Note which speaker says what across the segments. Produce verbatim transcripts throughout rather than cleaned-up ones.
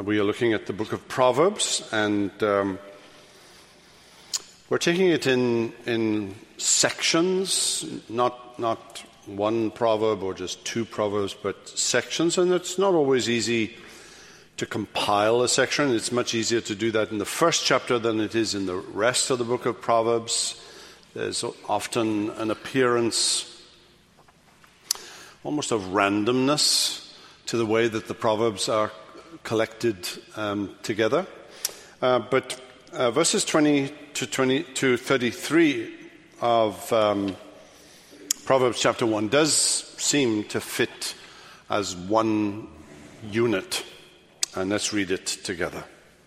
Speaker 1: We are looking at the book of Proverbs, and um, we're taking it in in sections, not not one proverb or just two proverbs, but sections. And it's not always easy to compile a section. It's much easier to do that in the first chapter than it is in the rest of the book of Proverbs. There's often an appearance almost of randomness to the way that the Proverbs are collected um, together. Uh, but uh, verses twenty to twenty to thirty-three of um, Proverbs chapter one does seem to fit as one unit. And let's read it together.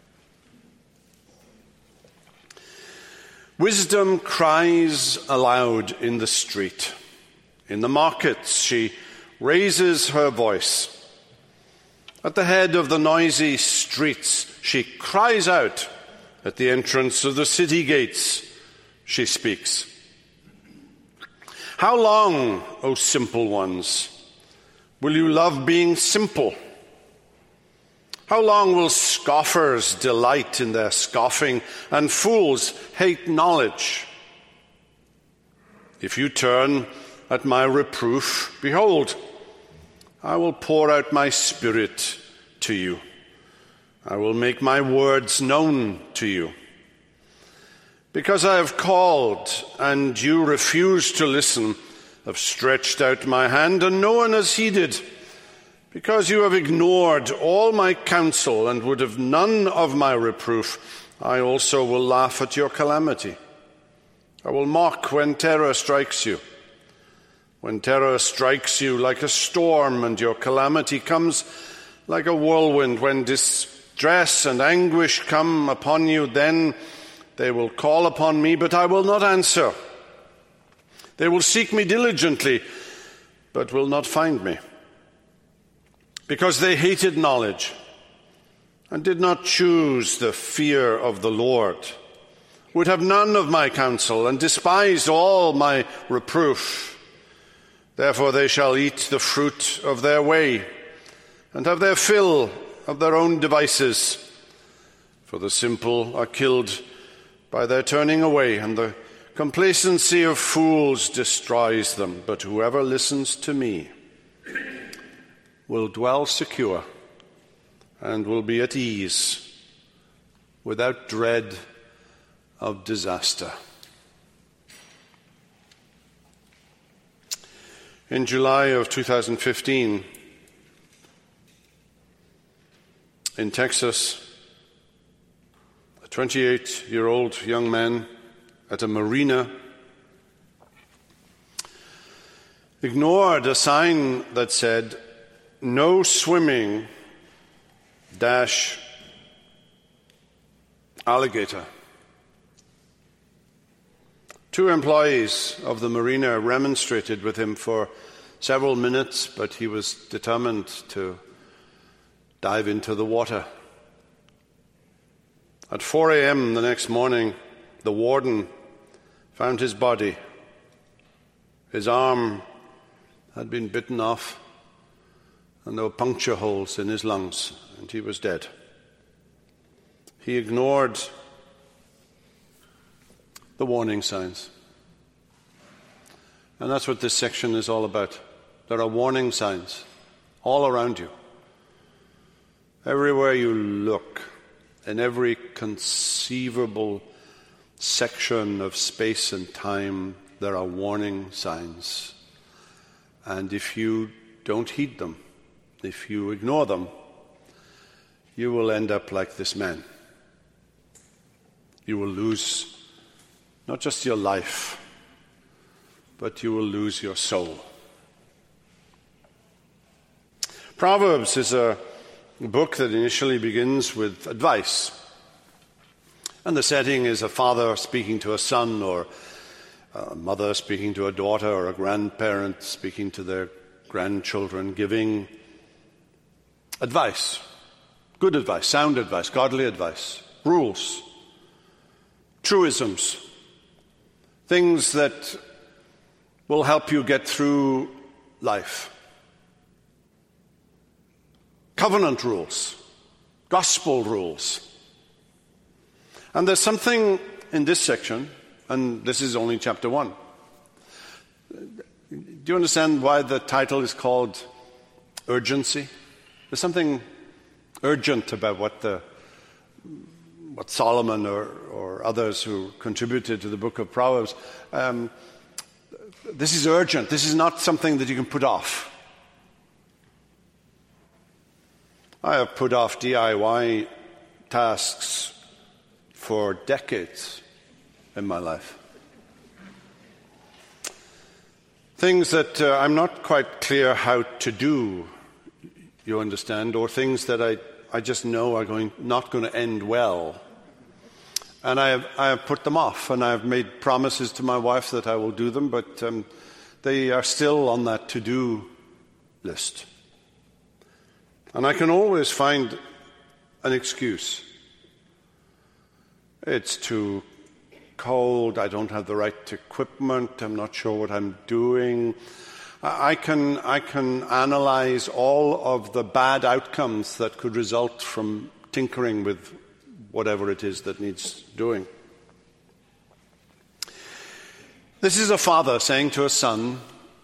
Speaker 1: Wisdom cries aloud in the street. In the markets she raises her voice. At the head of the noisy streets, she cries out. At the entrance of the city gates, she speaks. How long, O simple ones, will you love being simple? How long will scoffers delight in their scoffing and fools hate knowledge? If you turn at my reproof, behold, I will pour out my spirit to you. I will make my words known to you. Because I have called and you refuse to listen, I've stretched out my hand and no one has heeded. Because you have ignored all my counsel and would have none of my reproof, I also will laugh at your calamity. I will mock when terror strikes you. When terror strikes you like a storm and your calamity comes like a whirlwind, when distress and anguish come upon you, then they will call upon me, but I will not answer. They will seek me diligently, but will not find me. Because they hated knowledge and did not choose the fear of the Lord, would have none of my counsel and despised all my reproof. Therefore they shall eat the fruit of their way and have their fill of their own devices. For the simple are killed by their turning away, and the complacency of fools destroys them. But whoever listens to me will dwell secure and will be at ease without dread of disaster. In July of two thousand fifteen, in Texas, a twenty-eight-year-old young man at a marina ignored a sign that said, "No swimming dash alligator." Two employees of the marina remonstrated with him for several minutes, but he was determined to dive into the water. At four a.m. the next morning, the warden found his body. His arm had been bitten off, and there were puncture holes in his lungs, and he was dead. He ignored the warning signs. And that's what this section is all about. There are warning signs all around you. Everywhere you look, in every conceivable section of space and time, there are warning signs. And if you don't heed them, if you ignore them, you will end up like this man. You will lose not just your life, but you will lose your soul. Proverbs is a book that initially begins with advice. And the setting is a father speaking to a son, or a mother speaking to a daughter, or a grandparent speaking to their grandchildren, giving advice. Good advice, sound advice, godly advice, rules, truisms, things that will help you get through life. Covenant rules, gospel rules. And there's something in this section, and this is only chapter one. Do you understand why the title is called Urgency? There's something urgent about what the what Solomon or, or others who contributed to the book of Proverbs, um, this is urgent. This is not something that you can put off. I have put off D I Y tasks for decades in my life. Things that uh, I'm not quite clear how to do, you understand, or things that I, I just know are going not going to end well. And I have, I have put them off, and I have made promises to my wife that I will do them, but um, they are still on that to-do list. And I can always find an excuse. It's too cold, I don't have the right equipment, I'm not sure what I'm doing. I can, I can analyze all of the bad outcomes that could result from tinkering with whatever it is that needs doing. This is a father saying to a son,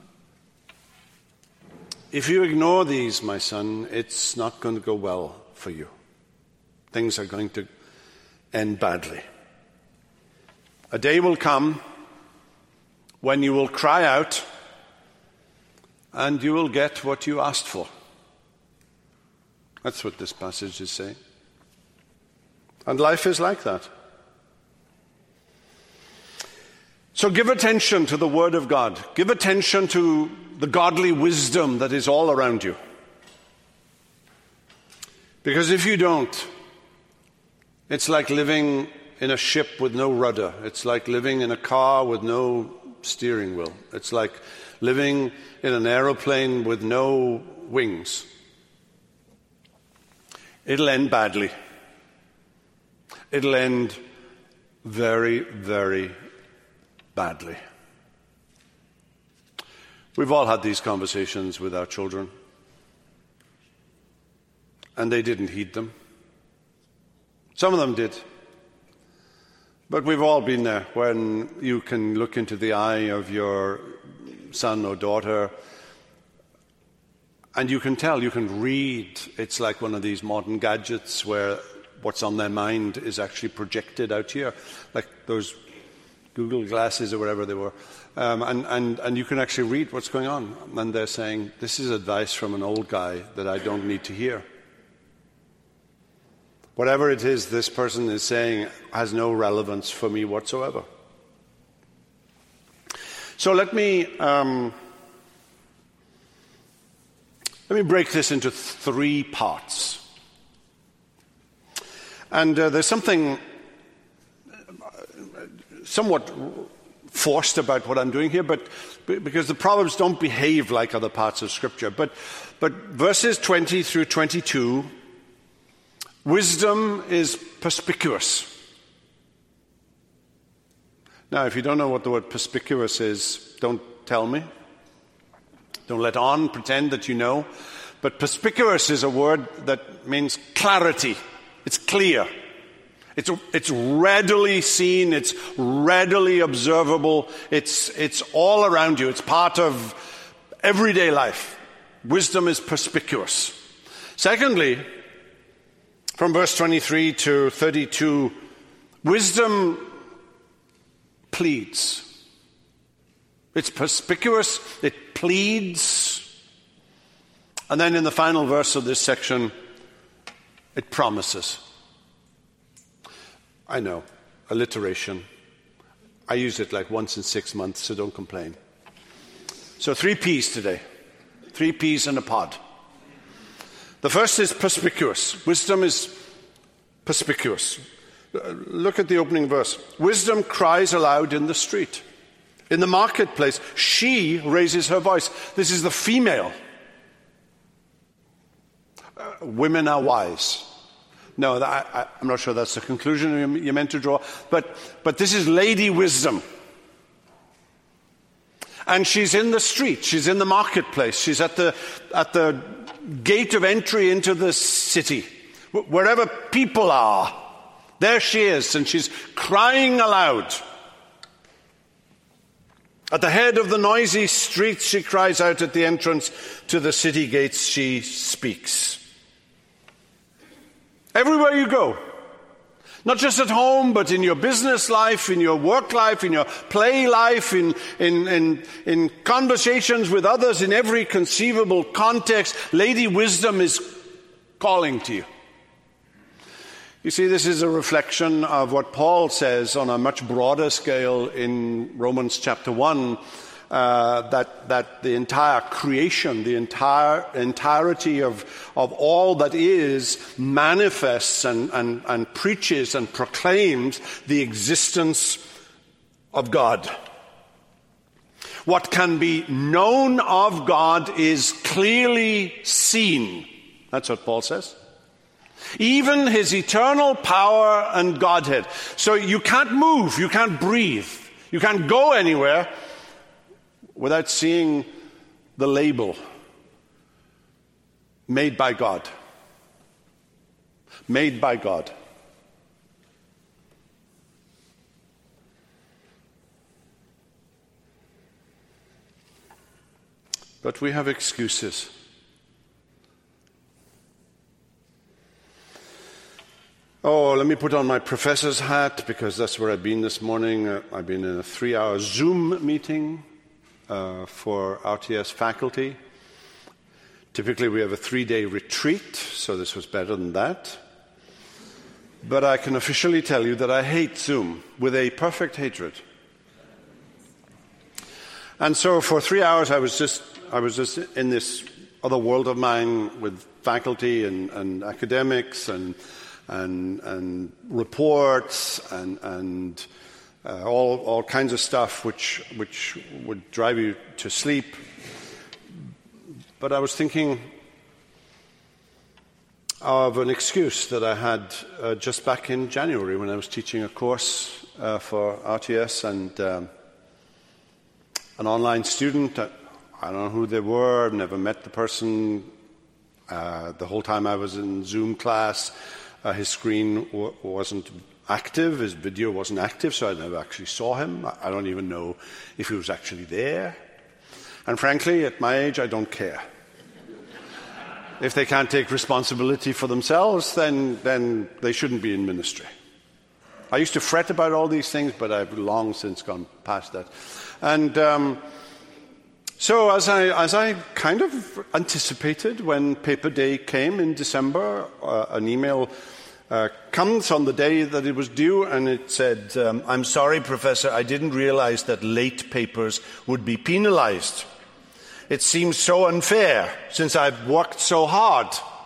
Speaker 1: if you ignore these, my son, it's not going to go well for you. Things are going to end badly. A day will come when you will cry out and you will get what you asked for. That's what this passage is saying. And life is like that. So give attention to the Word of God. Give attention to the godly wisdom that is all around you. Because if you don't, it's like living in a ship with no rudder. It's like living in a car with no steering wheel. It's like living in an aeroplane with no wings. It'll end badly. It'll end very, very badly. We've all had these conversations with our children, and they didn't heed them. Some of them did. But we've all been there when you can look into the eye of your son or daughter and you can tell, you can read. It's like one of these modern gadgets where what's on their mind is actually projected out here, like those Google glasses or whatever they were. Um, and, and, and you can actually read what's going on. And they're saying, this is advice from an old guy that I don't need to hear. Whatever it is this person is saying has no relevance for me whatsoever. So let me um, let me break this into three parts. And uh, there's something somewhat forced about what I'm doing here, but because the Proverbs don't behave like other parts of Scripture. But but verses twenty through twenty-two. Wisdom is perspicuous. Now, if you don't know what the word perspicuous is, don't tell me. Don't let on pretend that you know. But perspicuous is a word that means clarity. It's clear. It's, it's readily seen. It's readily observable. It's, it's all around you. It's part of everyday life. Wisdom is perspicuous. Secondly, from verse twenty-three to thirty-two, wisdom pleads. It's perspicuous, it pleads. And then in the final verse of this section, it promises. I know, alliteration. I use it like once in six months, so don't complain. So three P's today. Three P's in a pod. The first is perspicuous. Wisdom is perspicuous. Look at the opening verse. Wisdom cries aloud in the street. In the marketplace, she raises her voice. This is the female. Uh, women are wise. No, that, I, I'm not sure that's the conclusion you meant to draw. But, but this is lady wisdom. And she's in the street. She's in the marketplace. She's at the, at the gate of entry into the city, Wherever people are, there she is, and she's crying aloud. At the head of the noisy streets, she cries out. At the entrance to the city gates, she speaks. Everywhere you go, not just at home, but in your business life, in your work life, in your play life, in, in, in, in conversations with others, in every conceivable context, Lady Wisdom is calling to you. You see, this is a reflection of what Paul says on a much broader scale in Romans chapter one, uh, that, that the entire creation, the entire entirety of, of all that is, manifests and, and, and preaches and proclaims the existence of God. What can be known of God is clearly seen. That's what Paul says. Even his eternal power and Godhead. So you can't move, you can't breathe, you can't go anywhere without seeing the label made by God. Made by God. But we have excuses. Oh, let me put on my professor's hat, because that's where I've been this morning. Uh, I've been in a three-hour Zoom meeting uh, for R T S faculty. Typically we have a three-day retreat, so this was better than that. But I can officially tell you that I hate Zoom with a perfect hatred. And so for three hours I was just I was just in this other world of mine with faculty and, and academics and And, and reports and, and uh, all, all kinds of stuff which, which would drive you to sleep. But I was thinking of an excuse that I had uh, just back in January when I was teaching a course uh, for R T S, and um, an online student, I, I don't know who they were, I've never met the person. Uh, the whole time I was in Zoom class, Uh, his screen w- wasn't active, his video wasn't active, so I never actually saw him. I, I don't even know if he was actually there. And frankly, at my age, I don't care. If they can't take responsibility for themselves, then, then they shouldn't be in ministry. I used to fret about all these things, but I've long since gone past that. And um, so as I, as I kind of anticipated when Paper Day came in December, uh, an email uh, comes on the day that it was due, and it said, um, "I'm sorry, Professor, I didn't realize that late papers would be penalized. It seems so unfair since I've worked so hard."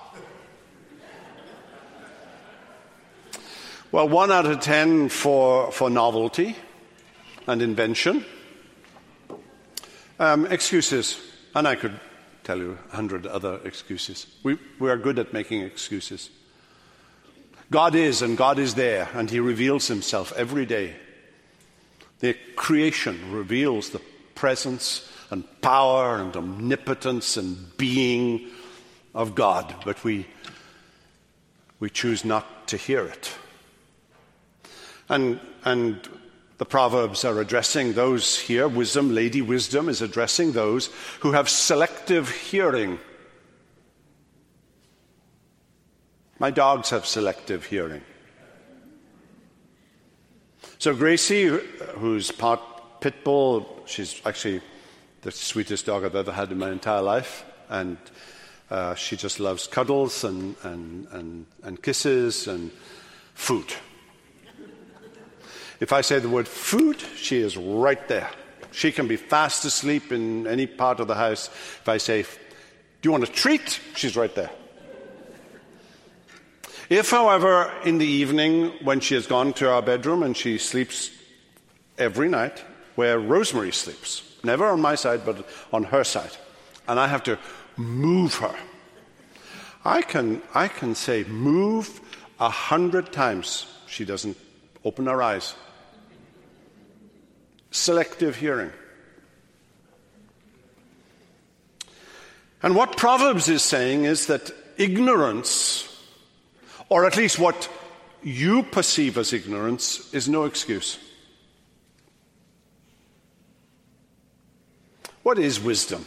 Speaker 1: Well, one out of ten for, for novelty and invention. Um, excuses, and I could tell you a hundred other excuses. We, we are good at making excuses. God is, and God is there, and he reveals himself every day. The creation reveals the presence and power and omnipotence and being of God, but we, we choose not to hear it. And, and the Proverbs are addressing those here. Wisdom, Lady Wisdom, is addressing those who have selective hearing. My dogs have selective hearing. So Gracie, who's part pit bull, she's actually the sweetest dog I've ever had in my entire life, and uh, she just loves cuddles and, and, and, and kisses and food. If I say the word food, she is right there. She can be fast asleep in any part of the house. If I say, "Do you want a treat?" she's right there. If, however, in the evening, when she has gone to our bedroom and she sleeps every night where Rosemary sleeps, never on my side, but on her side, and I have to move her, I can, I can say move a hundred times. She doesn't open her eyes. Selective hearing. And what Proverbs is saying is that ignorance Or at least what you perceive as ignorance is no excuse. What is wisdom?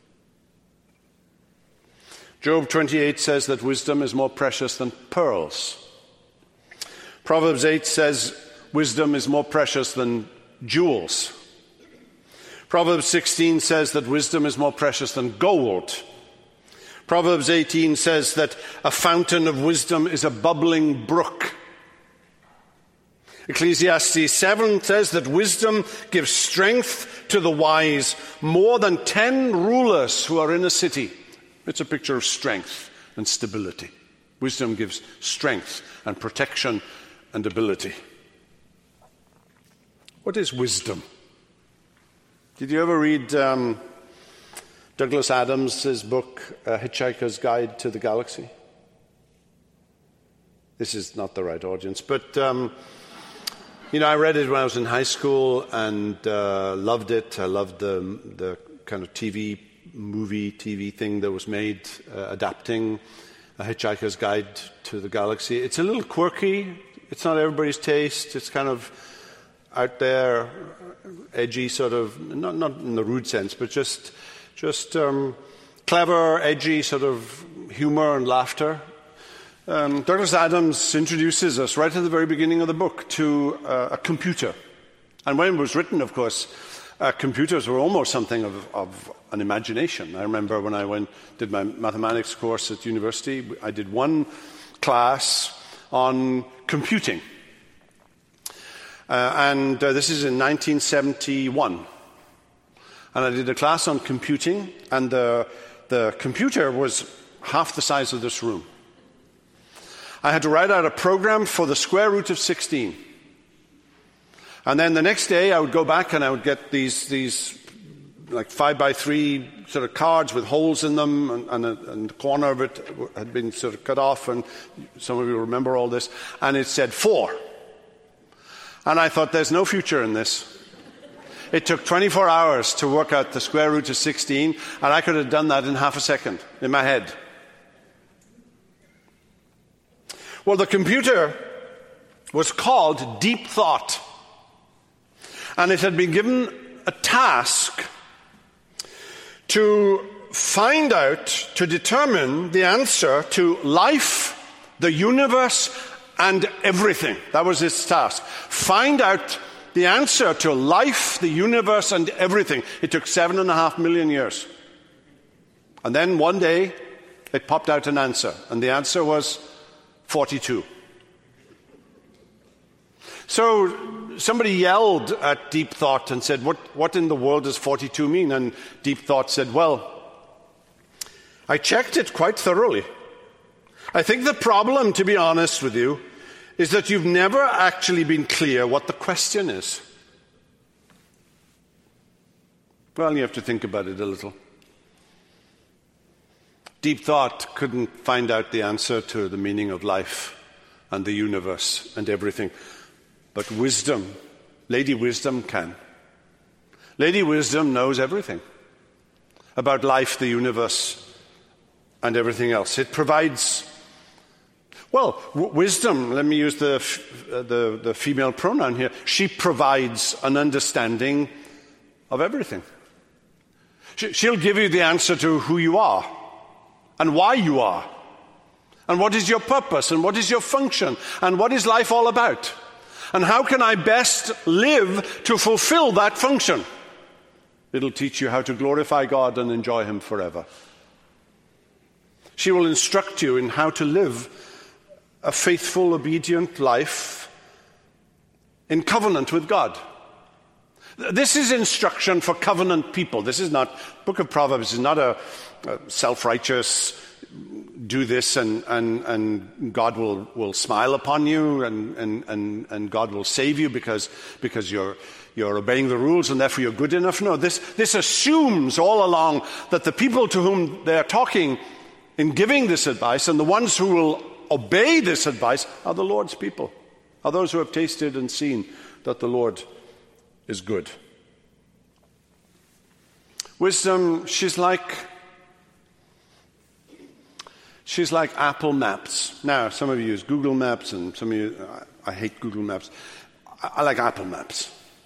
Speaker 1: Job twenty-eight says that wisdom is more precious than pearls. Proverbs eight says wisdom is more precious than jewels. Proverbs sixteen says that wisdom is more precious than gold. Proverbs eighteen says that a fountain of wisdom is a bubbling brook. Ecclesiastes seven says that wisdom gives strength to the wise more than ten rulers who are in a city. It's a picture of strength and stability. Wisdom gives strength and protection and ability. What is wisdom? Did you ever read um, Douglas Adams' book, A Hitchhiker's Guide to the Galaxy? This is not the right audience, but um, you know, I read it when I was in high school and uh, loved it. I loved the the kind of T V movie, T V thing that was made uh, adapting A Hitchhiker's Guide to the Galaxy. It's a little quirky. It's not everybody's taste. It's kind of out there, edgy, sort of, not not in the rude sense, but just just um, clever, edgy sort of humor and laughter. Um, Douglas Adams introduces us right at the very beginning of the book to uh, a computer. And when it was written, of course, uh, computers were almost something of, of an imagination. I remember when I went did my mathematics course at university, I did one class on computing. Uh, and uh, this is in nineteen seventy-one. And I did a class on computing, and the, the computer was half the size of this room. I had to write out a program for the square root of sixteen. And then the next day I would go back and I would get these, these like five by three sort of cards with holes in them, and, and, a, and the corner of it had been sort of cut off, and some of you remember all this, and it said four. And I thought, there's no future in this. It took twenty-four hours to work out the square root of sixteen, and I could have done that in half a second in my head. Well, the computer was called Deep Thought, and it had been given a task to find out, to determine the answer to life, the universe, and everything. That was its task. Find out the answer to life, the universe, and everything. It took seven and a half million years. And then one day, it popped out an answer, and the answer was forty-two. So somebody yelled at Deep Thought and said, what, what in the world does forty-two mean? And Deep Thought said, well, I checked it quite thoroughly. I think the problem, to be honest with you, is that you've never actually been clear what the question is. Well, you have to think about it a little. Deep Thought couldn't find out the answer to the meaning of life and the universe and everything. But wisdom, Lady Wisdom can. Lady Wisdom knows everything about life, the universe, and everything else. It provides, well, w- wisdom, let me use the, f- uh, the, the female pronoun here. She provides an understanding of everything. She, she'll give you the answer to who you are, and why you are, and what is your purpose, and what is your function, and what is life all about, and how can I best live to fulfill that function. It'll teach you how to glorify God and enjoy Him forever. She will instruct you in how to live a faithful, obedient life in covenant with God. This is instruction for covenant people. This is not, Book of Proverbs is not a, a self-righteous, do this and, and, and God will, will smile upon you and, and, and, and God will save you because, because you're, you're obeying the rules and therefore you're good enough. No, this, this assumes all along that the people to whom they are talking in giving this advice and the ones who will obey this advice are the Lord's people, are those who have tasted and seen that the Lord is good. Wisdom, she's like She's like Apple Maps. Now, some of you use Google Maps, and some of you, I, I hate Google Maps. I, I like Apple Maps.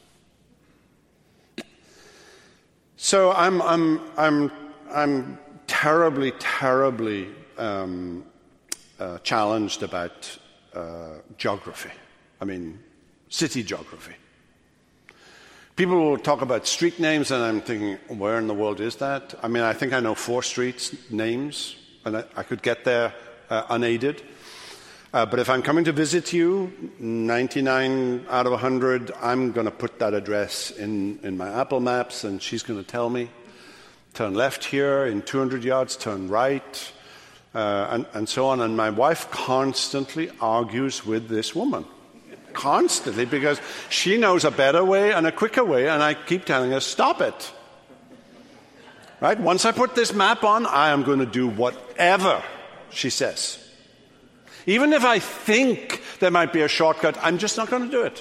Speaker 1: So I'm, I'm, I'm, I'm terribly, terribly um, uh, challenged about uh, geography. I mean, city geography. People will talk about street names, and I'm thinking, where in the world is that? I mean, I think I know four streets names, and I, I could get there uh, unaided. Uh, but if I'm coming to visit you, ninety-nine out of one hundred, I'm going to put that address in, in my Apple Maps, and she's going to tell me, turn left here, in two hundred yards, turn right, uh, and, and so on. And my wife constantly argues with this woman. Constantly, because she knows a better way and a quicker way, and I keep telling her, stop it. Right? Once I put this map on, I am going to do whatever she says. Even if I think there might be a shortcut, I'm just not going to do it.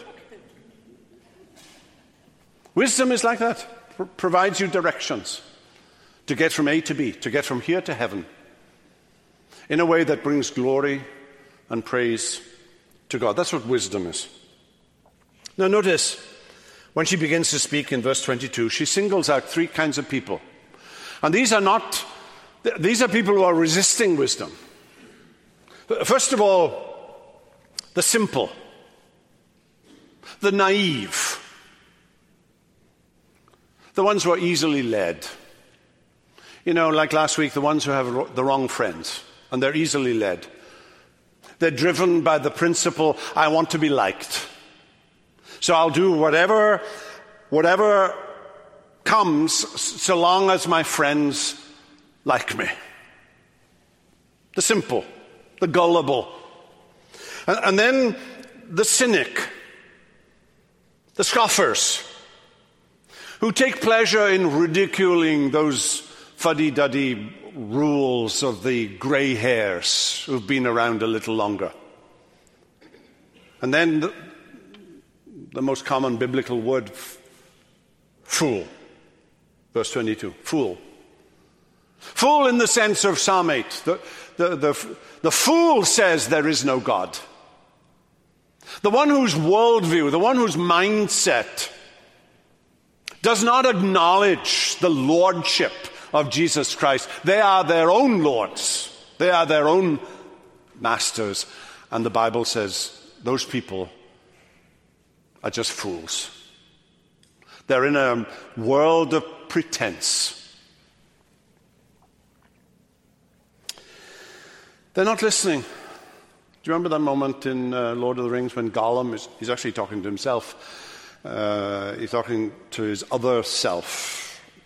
Speaker 1: Wisdom is like that. It provides you directions to get from A to B, to get from here to heaven, in a way that brings glory and praise to God. That's what wisdom is. Now notice, when she begins to speak in verse twenty-two, she singles out three kinds of people. And these are not, these are people who are resisting wisdom. First of all, the simple, the naive, the ones who are easily led. You know, like last week, the ones who have the wrong friends, and they're easily led. They're driven by the principle, I want to be liked. So I'll do whatever, whatever comes, so long as my friends like me. The simple, the gullible. And, and then the cynic, the scoffers, who take pleasure in ridiculing those fuddy-duddy rules of the grey hairs who've been around a little longer. And then the, the most common biblical word, f- fool. Verse twenty-two, fool. Fool in the sense of Psalm eight. The, the, the, the fool says there is no God. The one whose worldview, the one whose mindset does not acknowledge the lordship of Jesus Christ. They are their own lords. They are their own masters. And the Bible says those people are just fools. They're in a world of pretense. They're not listening. Do you remember that moment in uh, Lord of the Rings when Gollum is he's actually talking to himself. Uh, he's talking to his other self.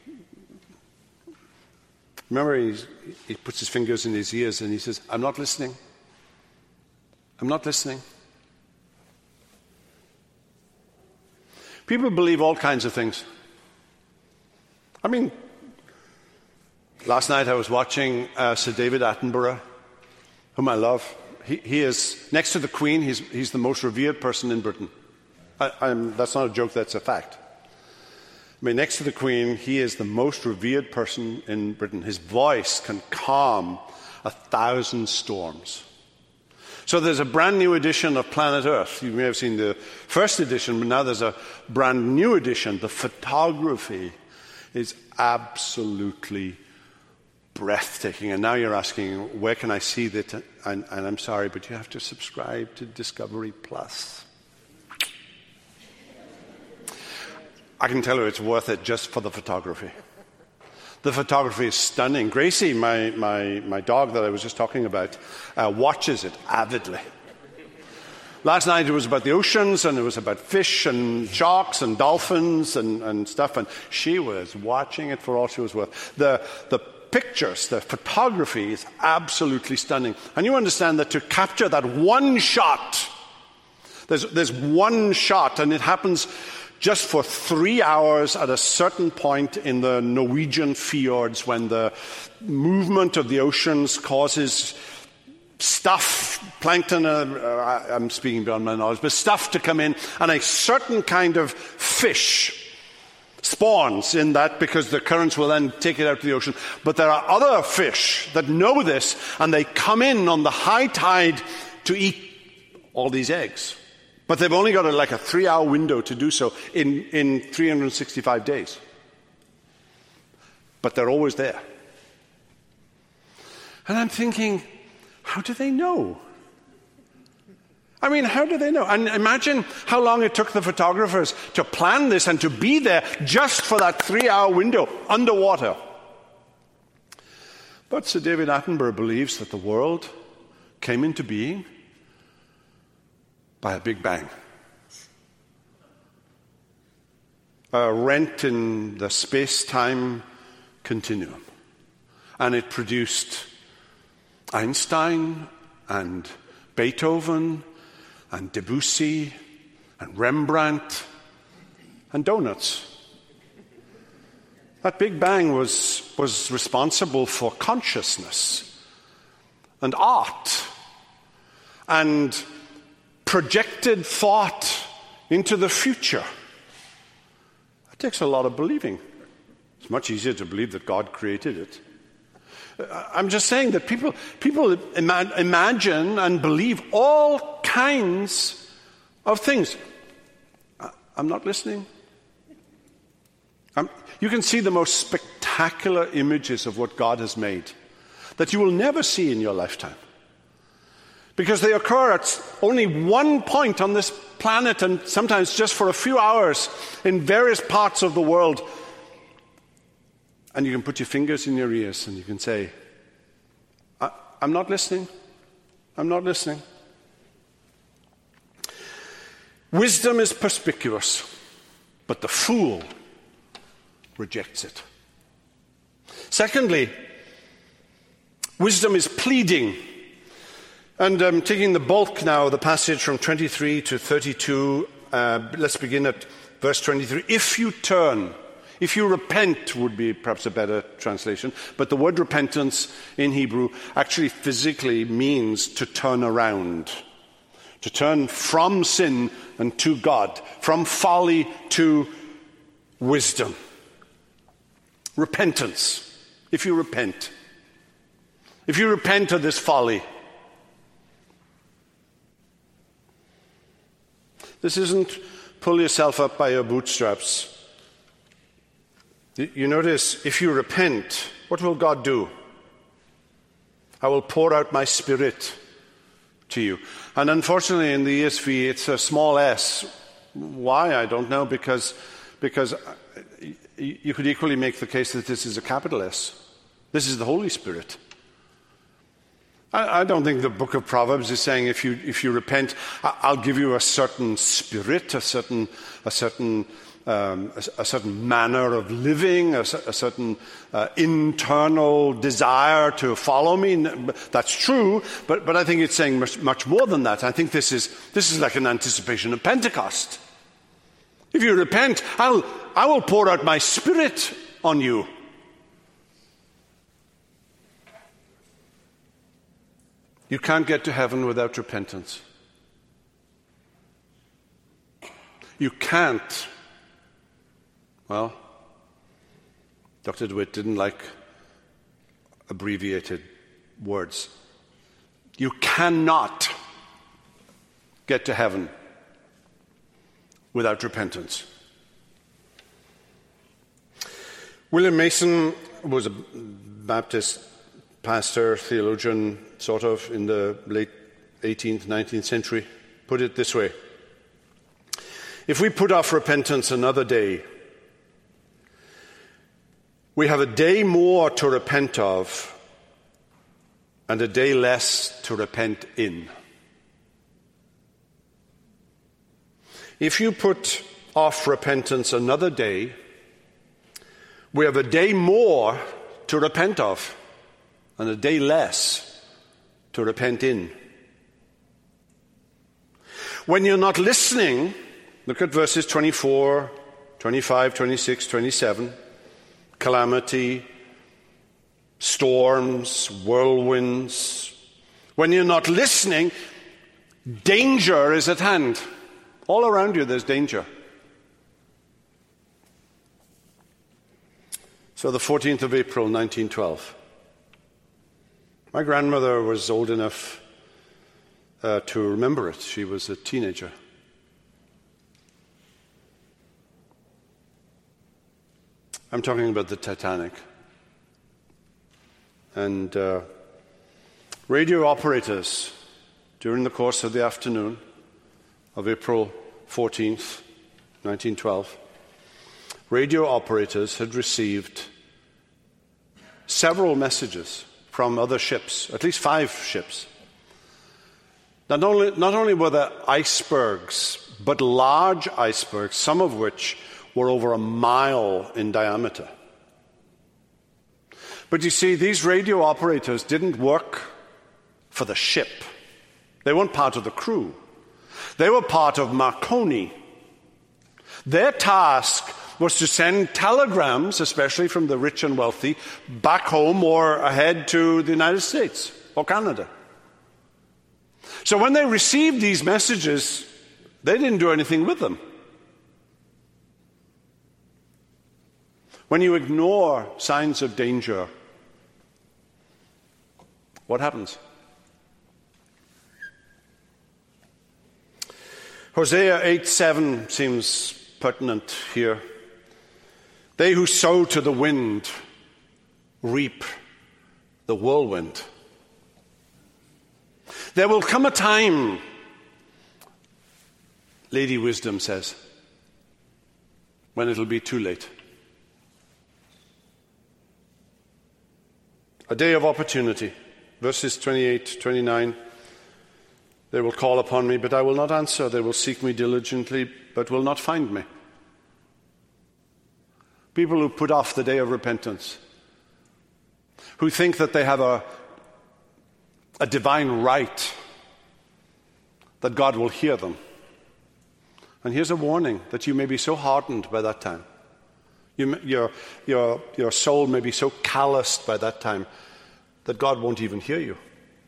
Speaker 1: Remember, he's, he puts his fingers in his ears and he says, I'm not listening. I'm not listening. People believe all kinds of things. I mean, last night I was watching uh, Sir David Attenborough, whom I love. He, he is, next to the Queen, he's, he's the most revered person in Britain. I, I'm, that's not a joke, that's a fact. I mean, next to the Queen, he is the most revered person in Britain. His voice can calm a thousand storms. So there's a brand new edition of Planet Earth. You may have seen the first edition, but now there's a brand new edition. The photography is absolutely breathtaking. And now you're asking, where can I see that? And, and I'm sorry, but you have to subscribe to Discovery Plus. I can tell you it's worth it just for the photography. The photography is stunning. Gracie, my, my, my dog that I was just talking about, uh, watches it avidly. Last night it was about the oceans, and it was about fish and sharks and dolphins and, and stuff, and she was watching it for all she was worth. The, the pictures, the photography is absolutely stunning. And you understand that to capture that one shot, there's, there's one shot, and it happens just for three hours at a certain point in the Norwegian fjords when the movement of the oceans causes stuff, plankton, uh, I'm speaking beyond my knowledge, but stuff to come in, and a certain kind of fish spawns in that because the currents will then take it out to the ocean. But there are other fish that know this, and they come in on the high tide to eat all these eggs. But they've only got a, like a three-hour window to do so in, in three hundred sixty-five days. But they're always there. And I'm thinking, how do they know? I mean, how do they know? And imagine how long it took the photographers to plan this and to be there just for that three-hour window underwater. But Sir David Attenborough believes that the world came into being by a big bang. A rent in the space-time continuum. And it produced Einstein and Beethoven and Debussy and Rembrandt and donuts. That Big Bang was, was responsible for consciousness and art and projected thought into the future. It takes a lot of believing. It's much easier to believe that God created it. I'm just saying that people, people ima- imagine and believe all kinds of things. I'm not listening. I'm, you can see the most spectacular images of what God has made that you will never see in your lifetime. Because they occur at only one point on this planet, and sometimes just for a few hours in various parts of the world. And you can put your fingers in your ears and you can say, I, I'm not listening. I'm not listening. Wisdom is perspicuous, but the fool rejects it. Secondly, wisdom is pleading. And um, taking the bulk now of the passage from twenty-three to thirty-two, uh, let's begin at verse twenty-three. If you turn, if you repent would be perhaps a better translation, but the word repentance in Hebrew actually physically means to turn around, to turn from sin and to God, from folly to wisdom. Repentance. If you repent. If you repent of this folly. This isn't pull yourself up by your bootstraps. You notice, if you repent, what will God do? I will pour out my Spirit to you. And unfortunately in the E S V it's a small s. Why? I don't know, because, because you could equally make the case that this is a capital S. This is the Holy Spirit. I don't think the book of Proverbs is saying if you if you repent, I'll give you a certain spirit, a certain a certain um, a, a certain manner of living, a, a certain uh, internal desire to follow me. That's true, but but I think it's saying much, much more than that. I think this is this is like an anticipation of Pentecost. If you repent, I'll I will pour out my Spirit on you. You can't get to heaven without repentance. You can't. Well, Doctor DeWitt didn't like abbreviated words. You cannot get to heaven without repentance. William Mason was a Baptist pastor, theologian, sort of, in the late eighteenth, nineteenth century, put it this way. If we put off repentance another day, we have a day more to repent of and a day less to repent in. If you put off repentance another day, we have a day more to repent of and a day less to repent in. When you're not listening, look at verses twenty-four, twenty-five, twenty-six, twenty-seven. Calamity, storms, whirlwinds. When you're not listening, danger is at hand. All around you there's danger. So the fourteenth of April, nineteen twelve. My grandmother was old enough uh, to remember it. She was a teenager. I'm talking about the Titanic. And uh, radio operators, during the course of the afternoon of April fourteenth, nineteen twelve, radio operators had received several messages from other ships, at least five ships. Not only, not only were there icebergs, but large icebergs, some of which were over a mile in diameter. But you see, these radio operators didn't work for the ship. They weren't part of the crew. They were part of Marconi. Their task was to send telegrams, especially from the rich and wealthy, back home or ahead to the United States or Canada. So when they received these messages, they didn't do anything with them. When you ignore signs of danger, what happens? Hosea eight seven seems pertinent here. They who sow to the wind reap the whirlwind. There will come a time, Lady Wisdom says, when it'll be too late. A day of opportunity. Verses twenty-eight, twenty-nine. They will call upon me, but I will not answer. They will seek me diligently, but will not find me. People who put off the day of repentance, who think that they have a, a divine right, that God will hear them. And here's a warning that you may be so hardened by that time. You, your, your, your soul may be so calloused by that time that God won't even hear you.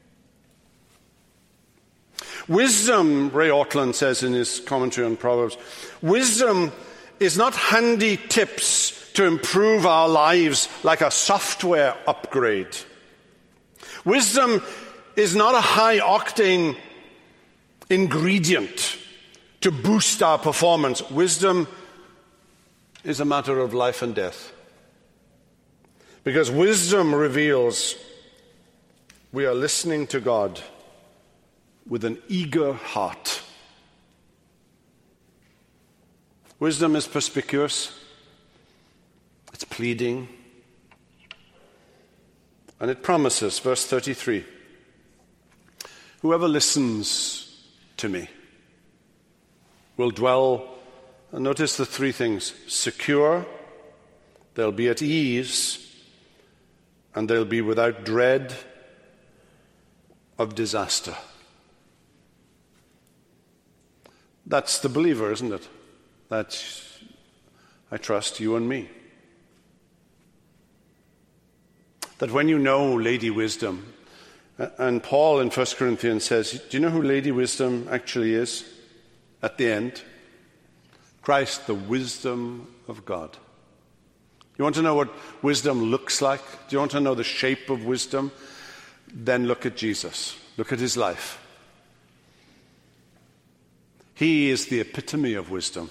Speaker 1: Wisdom, Ray Ortlund says in his commentary on Proverbs, wisdom is not handy tips to improve our lives like a software upgrade. Wisdom is not a high-octane ingredient to boost our performance. Wisdom is a matter of life and death. Because wisdom reveals we are listening to God with an eager heart. Wisdom is perspicuous, it's pleading, and it promises, verse thirty-three, whoever listens to me will dwell, and notice the three things, secure, they'll be at ease, and they'll be without dread of disaster. That's the believer, isn't it? That's, I trust, you and me. That when you know Lady Wisdom, and Paul in First Corinthians says, do you know who Lady Wisdom actually is at the end? Christ, the wisdom of God. You want to know what wisdom looks like? Do you want to know the shape of wisdom? Then look at Jesus. Look at his life. He is the epitome of wisdom.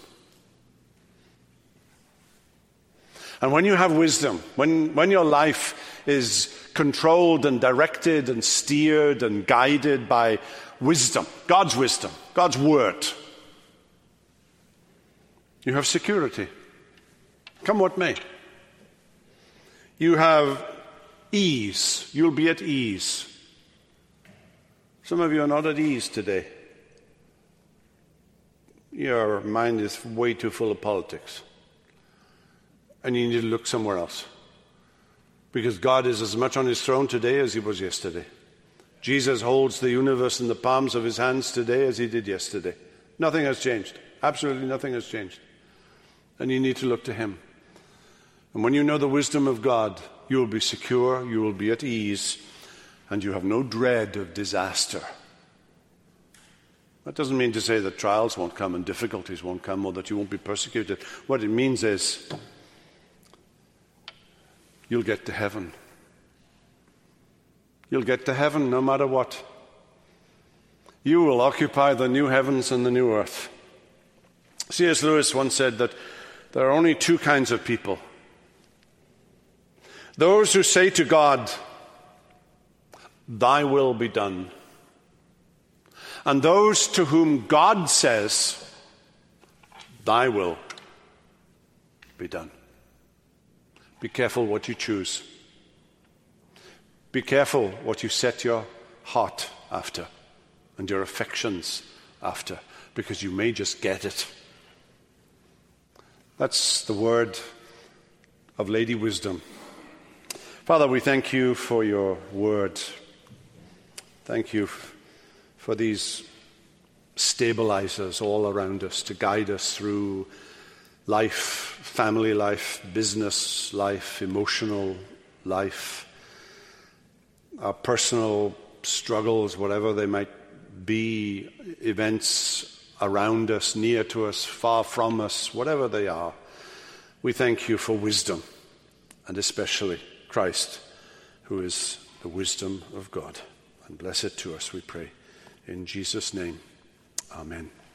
Speaker 1: And when you have wisdom, when, when your life is controlled and directed and steered and guided by wisdom, God's wisdom, God's word, you have security. Come what may. You have ease. You'll be at ease. Some of you are not at ease today. Your mind is way too full of politics. And you need to look somewhere else. Because God is as much on his throne today as he was yesterday. Jesus holds the universe in the palms of his hands today as he did yesterday. Nothing has changed. Absolutely nothing has changed. And you need to look to him. And when you know the wisdom of God, you will be secure, you will be at ease, and you have no dread of disaster. That doesn't mean to say that trials won't come and difficulties won't come or that you won't be persecuted. What it means is you'll get to heaven. You'll get to heaven no matter what. You will occupy the new heavens and the new earth. C S Lewis once said that there are only two kinds of people. Those who say to God, "Thy will be done," and those to whom God says, "Thy will be done." Be careful what you choose. Be careful what you set your heart after and your affections after, because you may just get it. That's the word of Lady Wisdom. Father, we thank you for your word. Thank you for these stabilizers all around us to guide us through life, family life, business life, emotional life, our personal struggles, whatever they might be, events around us, near to us, far from us, whatever they are. We thank you for wisdom, and especially Christ, who is the wisdom of God. And bless it to us, we pray. In Jesus' name, amen.